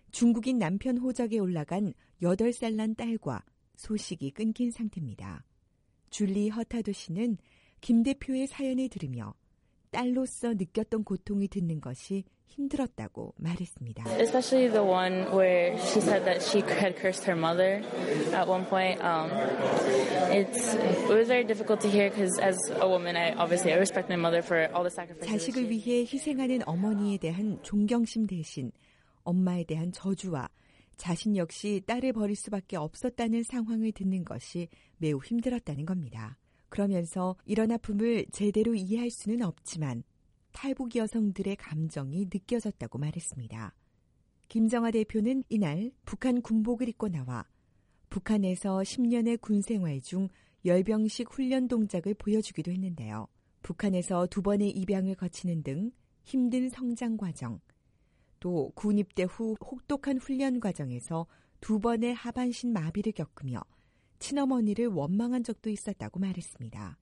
중국인 남편 호적에 올라간 여덟 살 난 딸과 소식이 끊긴 상태입니다. 줄리 허타도 씨는 김 대표의 사연을 들으며 딸로서 느꼈던 고통을 듣는 것이 힘들었다고 말했습니다. Especially the one where she said that she had cursed her mother at one point. Um, it's it was very difficult to hear because as a woman, I obviously I respect my mother for all the sacrifices. 자식을 위해 희생하는 어머니에 대한 존경심 대신 엄마에 대한 저주와 자신 역시 딸을 버릴 수밖에 없었다는 상황을 듣는 것이 매우 힘들었다는 겁니다. 그러면서 이런 아픔을 제대로 이해할 수는 없지만 탈북 여성들의 감정이 느껴졌다고 말했습니다. 김정아 대표는 이날 북한 군복을 입고 나와 북한에서 십 년의 군 생활 중 열병식 훈련 동작을 보여주기도 했는데요. 북한에서 두 번의 입양을 거치는 등 힘든 성장 과정, 또 군 입대 후 혹독한 훈련 과정에서 두 번의 하반신 마비를 겪으며 친어머니를 원망한 적도 있었다고 말했습니다.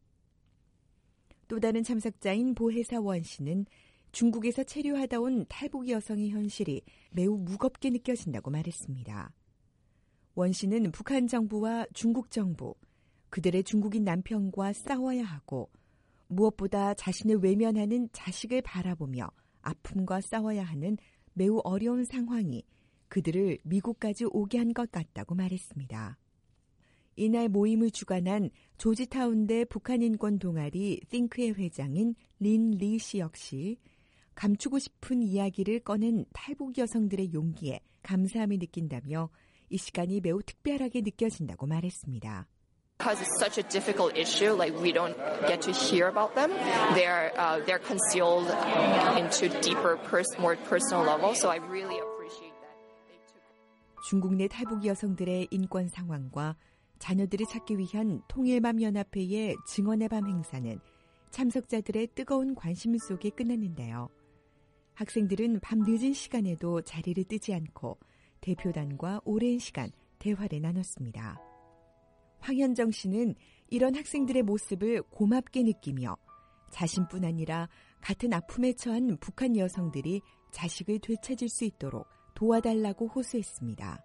또 다른 참석자인 보혜사 원 씨는 중국에서 체류하다 온 탈북 여성의 현실이 매우 무겁게 느껴진다고 말했습니다. 원 씨는 북한 정부와 중국 정부, 그들의 중국인 남편과 싸워야 하고 무엇보다 자신을 외면하는 자식을 바라보며 아픔과 싸워야 하는 매우 어려운 상황이 그들을 미국까지 오게 한 것 같다고 말했습니다. 이날 모임을 주관한 조지타운대 북한인권 동아리 띵크의 회장인 린 리 씨 역시 감추고 싶은 이야기를 꺼낸 탈북 여성들의 용기에 감사함을 느낀다며 이 시간이 매우 특별하게 느껴진다고 말했습니다. Because it's such a difficult issue, like we don't get to hear about them. They're uh, they're concealed into deeper, pers- more personal level. So I really appreciate that they took. 중국 내 탈북 여성들의 인권 상황과 자녀들을 찾기 위한 통일맘 연합회의 증언의 밤 행사는 참석자들의 뜨거운 관심 속에 끝났는데요. 학생들은 밤 늦은 시간에도 자리를 뜨지 않고 대표단과 오랜 시간 대화를 나눴습니다. 황현정 씨는 이런 학생들의 모습을 고맙게 느끼며 자신뿐 아니라 같은 아픔에 처한 북한 여성들이 자식을 되찾을 수 있도록 도와달라고 호소했습니다.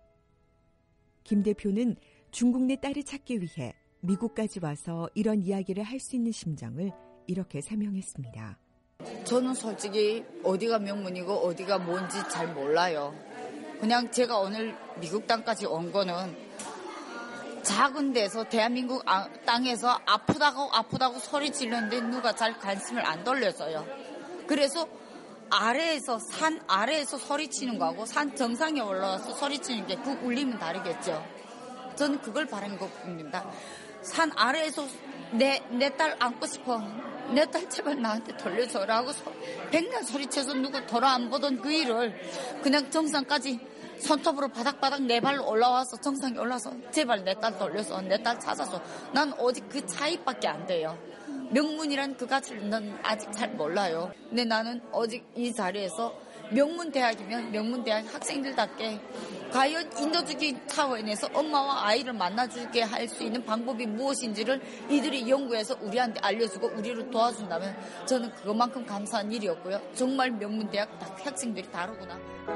김 대표는 중국 내 딸을 찾기 위해 미국까지 와서 이런 이야기를 할 수 있는 심정을 이렇게 설명했습니다. 저는 솔직히 어디가 명문이고 어디가 뭔지 잘 몰라요. 그냥 제가 오늘 미국 땅까지 온 거는 작은 데서 대한민국 땅에서 아프다고 아프다고 소리 지르는데 누가 잘 관심을 안 돌려줘요. 그래서 아래에서 산 아래에서 소리치는 거하고 산 정상에 올라와서 소리치는 게 그 울림은 다르겠죠. 저는 그걸 바라는 것뿐입니다. 산 아래에서 내 내 딸 안고 싶어. 내 딸 제발 나한테 돌려줘라고 백날 소리쳐서 누구 돌아 안 보던 그 일을 그냥 정상까지 손톱으로 바닥바닥 내 발로 올라와서 정상에 올라서 제발 내 딸 돌려서 내 딸 찾아서 난 오직 그 차이밖에 안 돼요. 명문이란 그 가치를 난 아직 잘 몰라요. 근데 나는 오직 이 자리에서 명문대학이면 명문대학 학생들답게 과연 인도주기 차원에서 엄마와 아이를 만나주게 할 수 있는 방법이 무엇인지를 이들이 연구해서 우리한테 알려주고 우리를 도와준다면 저는 그것만큼 감사한 일이었고요. 정말 명문대학 학생들이 다르구나.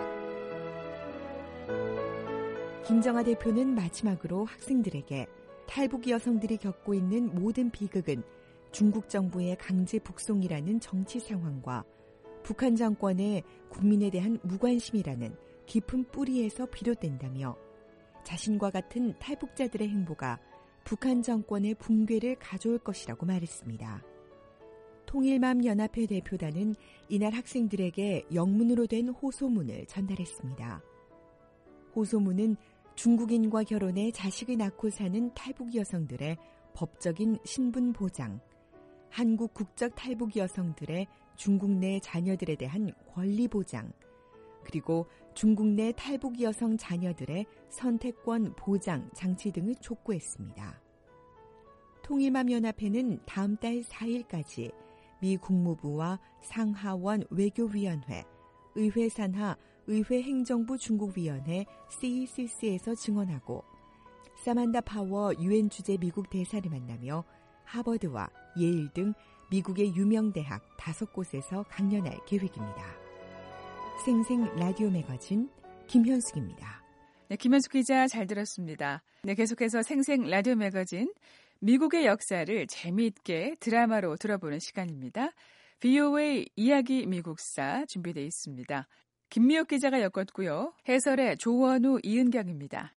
김정아 대표는 마지막으로 학생들에게 탈북 여성들이 겪고 있는 모든 비극은 중국 정부의 강제 북송이라는 정치 상황과 북한 정권의 국민에 대한 무관심이라는 깊은 뿌리에서 비롯된다며 자신과 같은 탈북자들의 행보가 북한 정권의 붕괴를 가져올 것이라고 말했습니다. 통일맘 연합회 대표단은 이날 학생들에게 영문으로 된 호소문을 전달했습니다. 호소문은 중국인과 결혼해 자식을 낳고 사는 탈북 여성들의 법적인 신분 보장, 한국 국적 탈북 여성들의 중국 내 자녀들에 대한 권리 보장, 그리고 중국 내 탈북 여성 자녀들의 선택권 보장 장치 등을 촉구했습니다. 통일맘 연합회는 다음 달 사 일까지 미 국무부와 상하원 외교위원회, 의회 산하 의회 행정부 중국위원회 씨이씨씨에서 증언하고 사만다 파워 유엔 주재 미국 대사를 만나며 하버드와 예일 등 미국의 유명 대학 다섯 곳에서 강연할 계획입니다. 생생 라디오 매거진 김현숙입니다. 네, 김현숙 기자 잘 들었습니다. 네, 계속해서 생생 라디오 매거진 미국의 역사를 재미있게 드라마로 들어보는 시간입니다. 브이오에이 이야기 미국사 준비되어 있습니다. 김미옥 기자가 엮었고요. 해설의 조원우, 이은경입니다.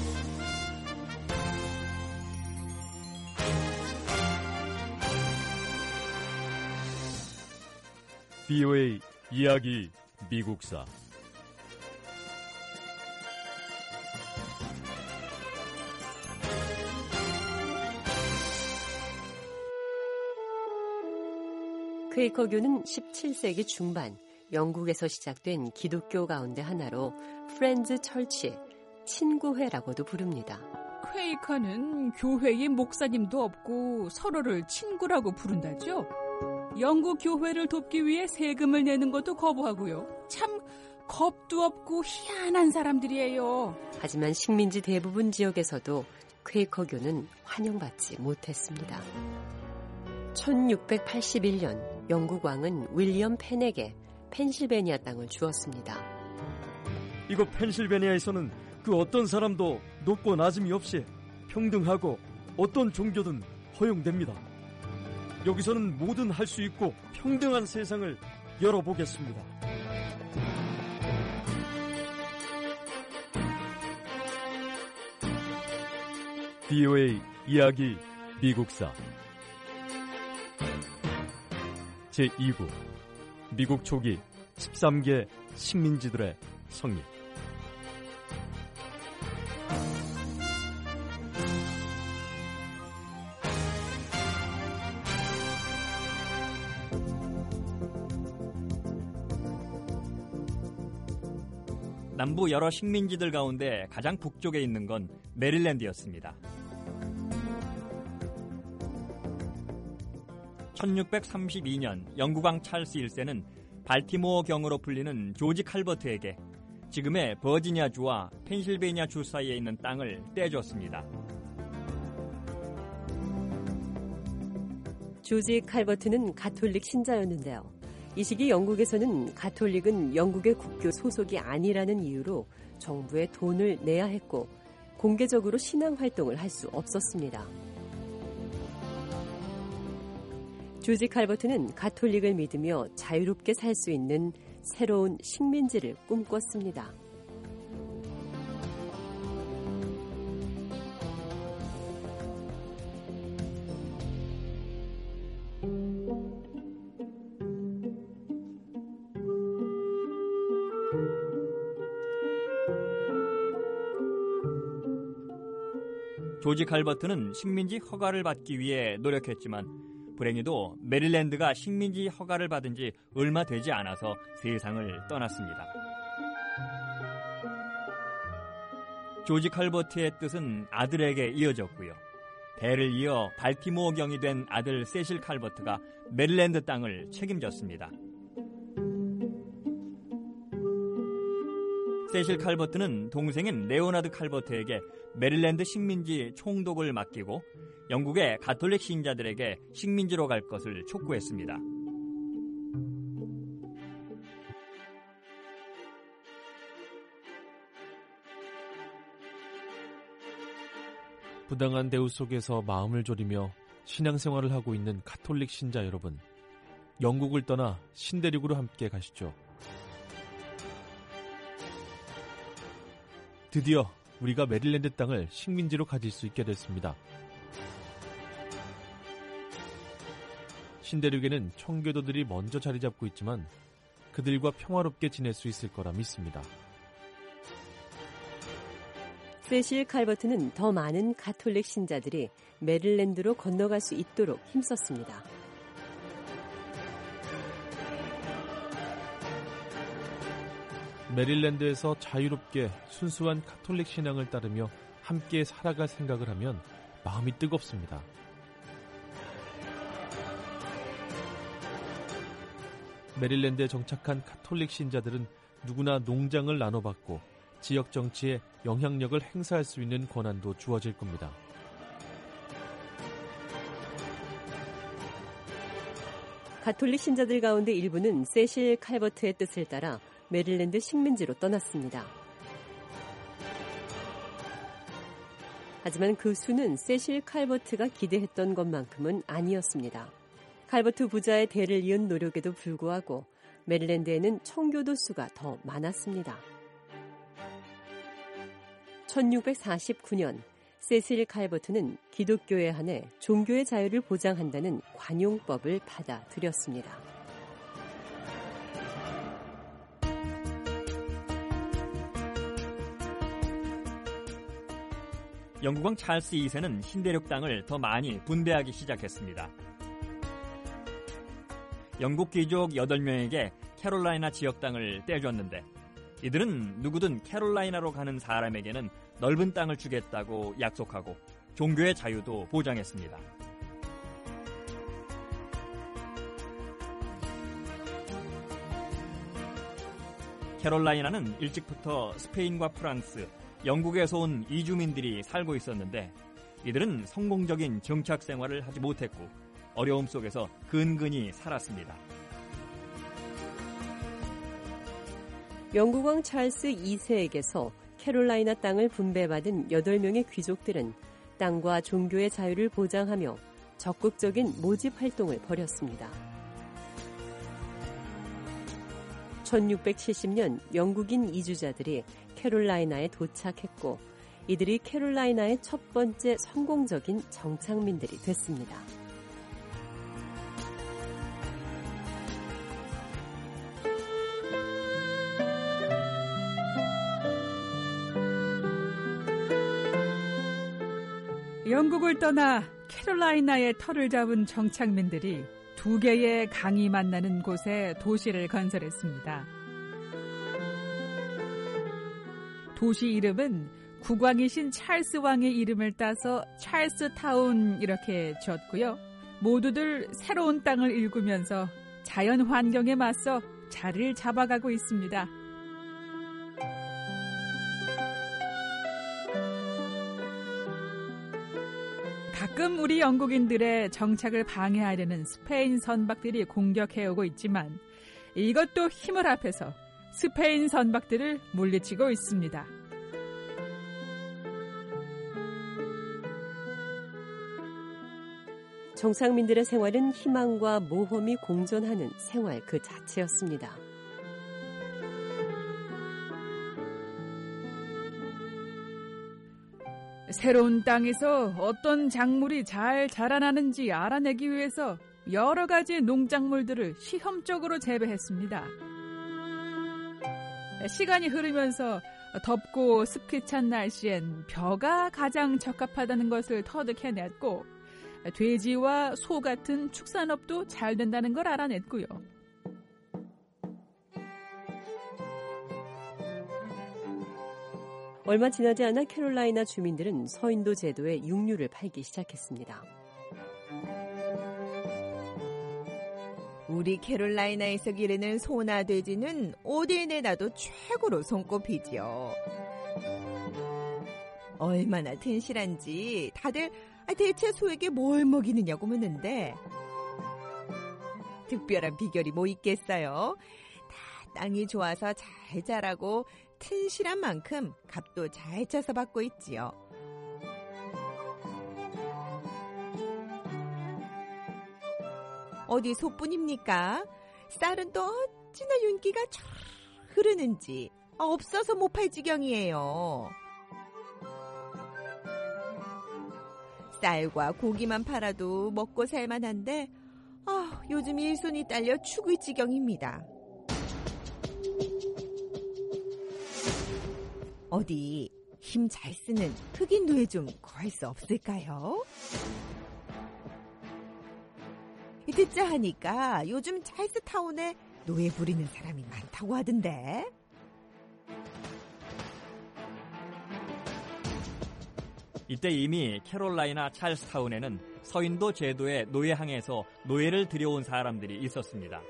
브이오에이 이야기 미국사 퀘이커교는 십칠 세기 중반 영국에서 시작된 기독교 가운데 하나로 프렌즈 철치, 친구회라고도 부릅니다. 퀘이커는 교회에 목사님도 없고 서로를 친구라고 부른다죠. 영국 교회를 돕기 위해 세금을 내는 것도 거부하고요. 참 겁도 없고 희한한 사람들이에요. 하지만 식민지 대부분 지역에서도 퀘이커교는 환영받지 못했습니다. 천육백팔십일 년 영국 왕은 윌리엄 펜에게 펜실베니아 땅을 주었습니다. 이곳 펜실베니아에서는 그 어떤 사람도 높고 낮음이 없이 평등하고 어떤 종교든 허용됩니다. 여기서는 뭐든 할 수 있고 평등한 세상을 열어보겠습니다. 브이오에이 이야기 미국사 제이 부 미국 초기 십삼 개 식민지들의 성립. 남부 여러 식민지들 가운데 가장 북쪽에 있는 건 메릴랜드였습니다. 천육백삼십이 년 영국 왕 찰스 일 세는 발티모어 경으로 불리는 조지 칼버트에게 지금의 버지니아주와 펜실베니아주 사이에 있는 땅을 떼줬습니다. 조지 칼버트는 가톨릭 신자였는데요. 이 시기 영국에서는 가톨릭은 영국의 국교 소속이 아니라는 이유로 정부에 돈을 내야 했고 공개적으로 신앙 활동을 할 수 없었습니다. 조지 칼버트는 가톨릭을 믿으며 자유롭게 살 수 있는 새로운 식민지를 꿈꿨습니다. 조지 칼버트는 식민지 허가를 받기 위해 노력했지만 불행히도 메릴랜드가 식민지 허가를 받은 지 얼마 되지 않아서 세상을 떠났습니다. 조지 칼버트의 뜻은 아들에게 이어졌고요. 대를 이어 발티모어 경이 된 아들 세실 칼버트가 메릴랜드 땅을 책임졌습니다. 세실 칼버트는 동생인 레오나드 칼버트에게 메릴랜드 식민지 총독을 맡기고 영국의 가톨릭 신자들에게 식민지로 갈 것을 촉구했습니다. 부당한 대우 속에서 마음을 졸이며 신앙생활을 하고 있는 가톨릭 신자 여러분, 영국을 떠나 신대륙으로 함께 가시죠. 드디어 우리가 메릴랜드 땅을 식민지로 가질 수 있게 됐습니다. 신대륙에는 청교도들이 먼저 자리 잡고 있지만 그들과 평화롭게 지낼 수 있을 거라 믿습니다. 세실 칼버트는 더 많은 가톨릭 신자들이 메릴랜드로 건너갈 수 있도록 힘썼습니다. 메릴랜드에서 자유롭게 순수한 가톨릭 신앙을 따르며 함께 살아갈 생각을 하면 마음이 뜨겁습니다. 메릴랜드에 정착한 가톨릭 신자들은 누구나 농장을 나눠받고 지역 정치에 영향력을 행사할 수 있는 권한도 주어질 겁니다. 가톨릭 신자들 가운데 일부는 세실 칼버트의 뜻을 따라 메릴랜드 식민지로 떠났습니다. 하지만 그 수는 세실 칼버트가 기대했던 것만큼은 아니었습니다. 칼버트 부자의 대를 이은 노력에도 불구하고 메릴랜드에는 청교도 수가 더 많았습니다. 천육백사십구 년 세실 칼버트는 기독교에 한해 종교의 자유를 보장한다는 관용법을 받아들였습니다. 영국 왕 찰스 이 세는 신대륙 땅을 더 많이 분배하기 시작했습니다. 영국 귀족 여덟 명에게 캐롤라이나 지역 땅을 떼줬는데 이들은 누구든 캐롤라이나로 가는 사람에게는 넓은 땅을 주겠다고 약속하고 종교의 자유도 보장했습니다. 캐롤라이나는 일찍부터 스페인과 프랑스, 영국에서 온 이주민들이 살고 있었는데 이들은 성공적인 정착 생활을 하지 못했고 어려움 속에서 근근히 살았습니다. 영국 왕 찰스 이 세에게서 캐롤라이나 땅을 분배받은 여덟 명의 귀족들은 땅과 종교의 자유를 보장하며 적극적인 모집 활동을 벌였습니다. 천육백칠십 년 영국인 이주자들이 캐롤라이나에 도착했고 이들이 캐롤라이나의 첫 번째 성공적인 정착민들이 됐습니다. 영국을 떠나 캐롤라이나의 터를 잡은 정착민들이 두 개의 강이 만나는 곳에 도시를 건설했습니다. 도시 이름은 국왕이신 찰스 왕의 이름을 따서 찰스 타운 이렇게 지었고요. 모두들 새로운 땅을 일구면서 자연 환경에 맞서 자리를 잡아가고 있습니다. 가끔 우리 영국인들의 정착을 방해하려는 스페인 선박들이 공격해오고 있지만 이것도 힘을 합해서 스페인 선박들을 물리치고 있습니다. 정착민들의 생활은 희망과 모험이 공존하는 생활 그 자체였습니다. 새로운 땅에서 어떤 작물이 잘 자라나는지 알아내기 위해서 여러 가지 농작물들을 시험적으로 재배했습니다. 시간이 흐르면서 덥고 습기 찬 날씨엔 벼가 가장 적합하다는 것을 터득해냈고 돼지와 소 같은 축산업도 잘 된다는 걸 알아냈고요. 얼마 지나지 않아 캐롤라이나 주민들은 서인도 제도의 육류를 팔기 시작했습니다. 우리 캐롤라이나에서 기르는 소나 돼지는 어디에 내놔도 최고로 손꼽히지요. 얼마나 튼실한지 다들 대체 소에게 뭘 먹이느냐고 묻는데 특별한 비결이 뭐 있겠어요? 다 땅이 좋아서 잘 자라고 튼실한 만큼 값도 잘 쳐서 받고 있지요. 어디 소뿐입니까? 쌀은 또 어찌나 윤기가 쫙 흐르는지 없어서 못 팔 지경이에요. 쌀과 고기만 팔아도 먹고 살만한데 아, 요즘 일손이 딸려 죽을 지경입니다. 어디 힘 잘 쓰는 흑인 노예 좀 구할 수 없을까요? 듣자 하니까 요즘 찰스타운에 노예 부리는 사람이 많다고 하던데. 이때 이미 캐롤라이나 찰스타운에는 서인도 제도의 노예항에서 노예를 들여온 사람들이 있었습니다.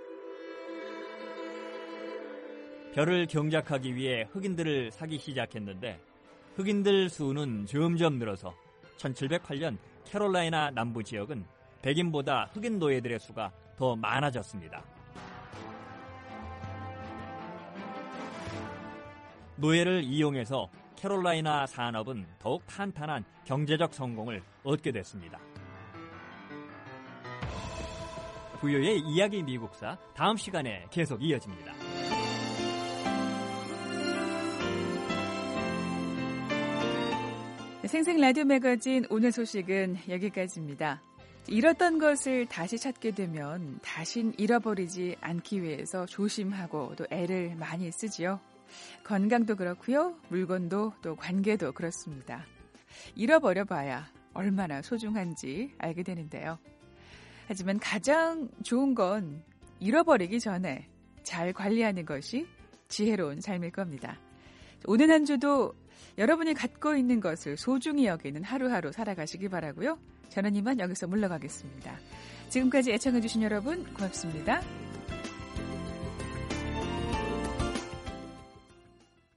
벼를 경작하기 위해 흑인들을 사기 시작했는데 흑인들 수는 점점 늘어서 천칠백팔 년 캐롤라이나 남부 지역은 백인보다 흑인 노예들의 수가 더 많아졌습니다. 노예를 이용해서 캐롤라이나 산업은 더욱 탄탄한 경제적 성공을 얻게 됐습니다. 부여의 이야기 미국사 다음 시간에 계속 이어집니다. 생생 라디오 매거진 오늘 소식은 여기까지입니다. 잃었던 것을 다시 찾게 되면 다신 잃어버리지 않기 위해서 조심하고 또 애를 많이 쓰지요. 건강도 그렇고요. 물건도 또 관계도 그렇습니다. 잃어버려 봐야 얼마나 소중한지 알게 되는데요. 하지만 가장 좋은 건 잃어버리기 전에 잘 관리하는 것이 지혜로운 삶일 겁니다. 오늘 한 주도 여러분이 갖고 있는 것을 소중히 여기는 하루하루 살아가시기 바라고요. 저는 이만 여기서 물러가겠습니다. 지금까지 애청해주신 여러분 고맙습니다.